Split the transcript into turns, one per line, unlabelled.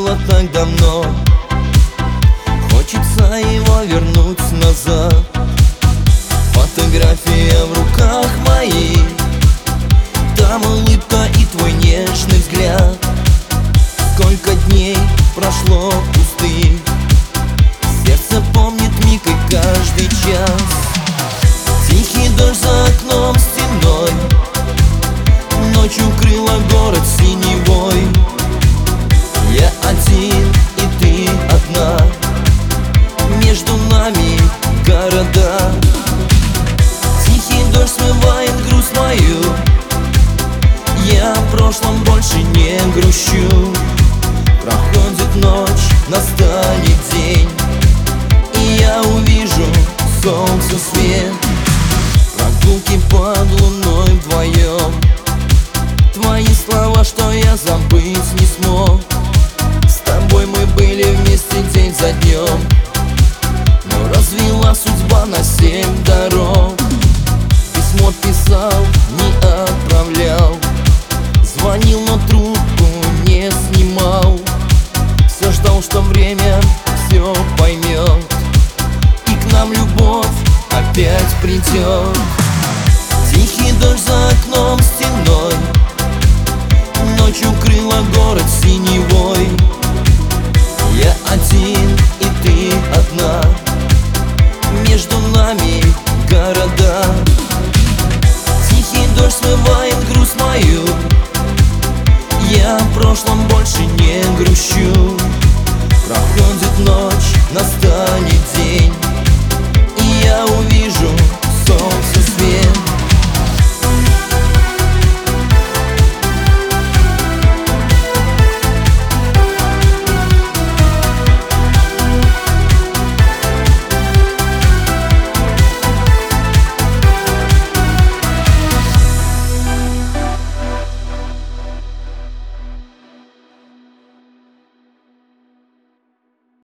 было так давно. Хочется его вернуть назад. Фотография в руках моих, там улыбка и твой нежный взгляд. Сколько дней прошло пустых, сердце помнит миг и каждый час. Тихий дождь за окном стеной, ночь укрыла город синевой. Я один и ты одна, между нами города. Тихий дождь смывает грусть мою, я о прошлом больше не грущу. Проходит ночь, настанет день, и я увижу солнце свет. Прогулки под луной вдвоем, твои слова, что я забыть не смог. С тобой мы были вместе день за днем, но развела судьба на 7 дорог. Письмо писал, не отправлял, звонил, но трубку не снимал. Все ждал, что время все поймет, и к нам любовь опять придет. Тихий дождь за окном стеной, ночь укрыла город синевой. Я один и ты одна, между нами города. Тихий дождь смывает грусть мою, я о прошлом больше не грущу. Проходит ночь, настанет